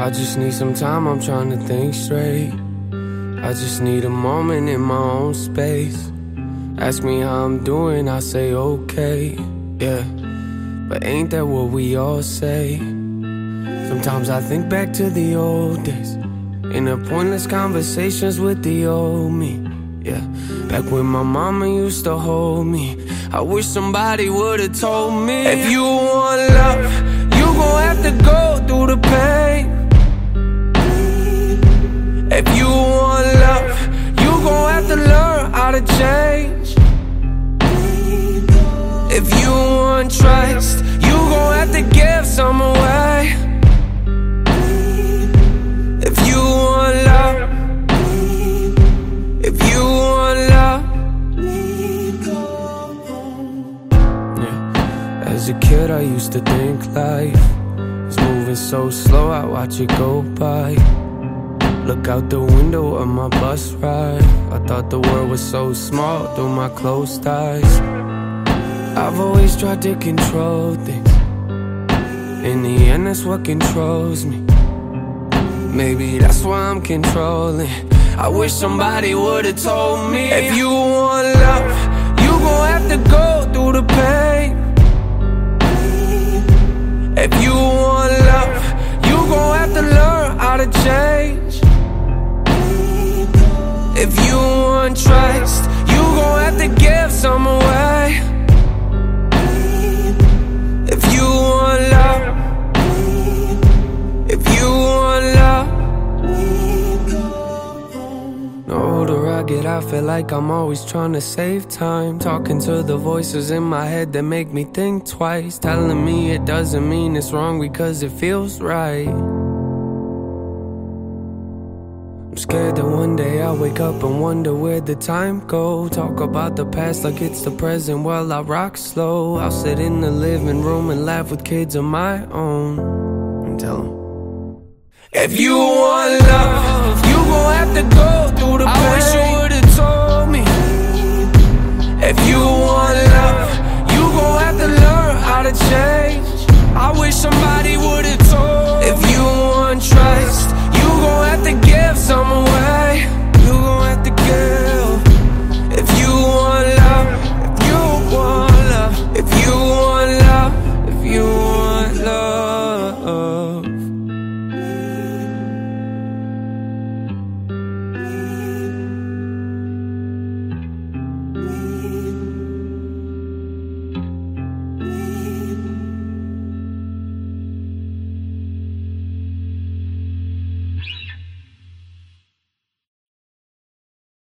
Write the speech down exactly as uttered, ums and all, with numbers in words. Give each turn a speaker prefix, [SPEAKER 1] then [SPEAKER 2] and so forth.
[SPEAKER 1] I just need some time, I'm trying to think straight. I just need a moment in my own space. Ask me how I'm doing, I say okay, yeah. But ain't that what we all say? Sometimes I think back to the old days, in the pointless conversations with the old me, yeah. Back when my mama used to hold me, I wish somebody would've told me, if you want love, you gon' have to go through the pain. If you want love, you gon' have to learn how to change. If you want trust, you gon' have to give some away. If you want love, if you want love, yeah. As a kid I used to think life was moving so slow, I watch it go by. Look out the window of my bus ride, I thought the world was so small through my closed eyes. I've always tried to control things, in the end that's what controls me. Maybe that's why I'm controlling. I wish somebody would've told me, if you want love, you gon' have to go through the pain. If you want love, you gon' have to learn how to change. If you want trust, you gon' have to give some away. If you want love, if you want love. The older I get, I feel like I'm always trying to save time, talking to the voices in my head that make me think twice, telling me it doesn't mean it's wrong because it feels right. I'm scared that one day I'll wake up and wonder where the time go. Talk about the past like it's the present while I rock slow. I'll sit in the living room and laugh with kids of my own and tell them, if you want love, you gon' have to go through the pain. I wish you would've told me, if you want love, you gon' have to learn how to change. I wish somebody